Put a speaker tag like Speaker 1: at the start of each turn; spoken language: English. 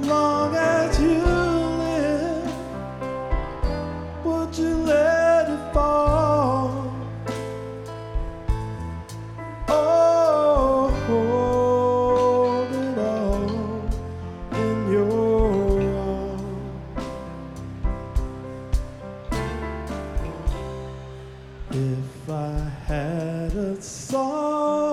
Speaker 1: long as you live, would you let it fall? Oh, hold it all in your arms. If I had a song